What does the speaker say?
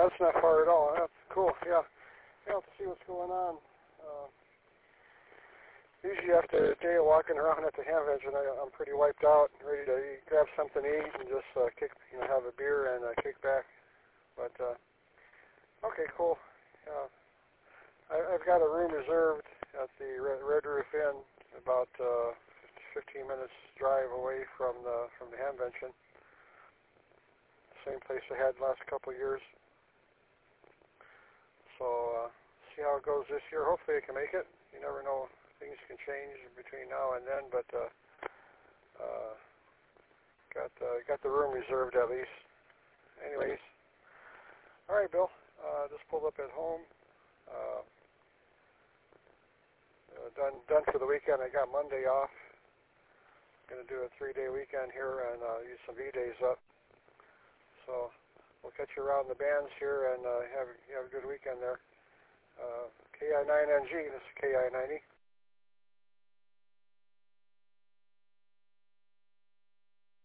that's not far at all. That's cool. Yeah. Yeah, to see what's going on. Usually after a day of walking around at the Hamvention, I'm pretty wiped out, ready to grab something to eat and just have a beer and kick back. But okay, cool. I've got a room reserved at the Red Roof Inn, about 15 minutes drive away from the Hamvention. Same place I had the last couple of years. So see how it goes this year. Hopefully I can make it. You never know. Things can change between now and then, but got the room reserved at least. Anyways, all right, Bill. Just pulled up at home. Done for the weekend. I got Monday off. Going to do a 3-day weekend here and use some V-days up. So we'll catch you around the bands here and have a good weekend there. KI9NG. This is KI90.